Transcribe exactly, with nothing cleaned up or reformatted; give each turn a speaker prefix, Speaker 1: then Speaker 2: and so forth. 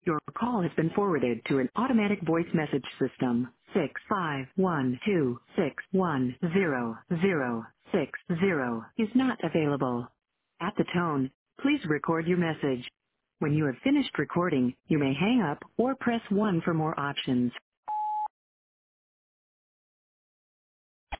Speaker 1: Your call has been forwarded to an automatic voice message system. Six five one two six one zero zero six zero is not available. At the tone, please record your message. When you have finished recording, you may hang up or press one for more options.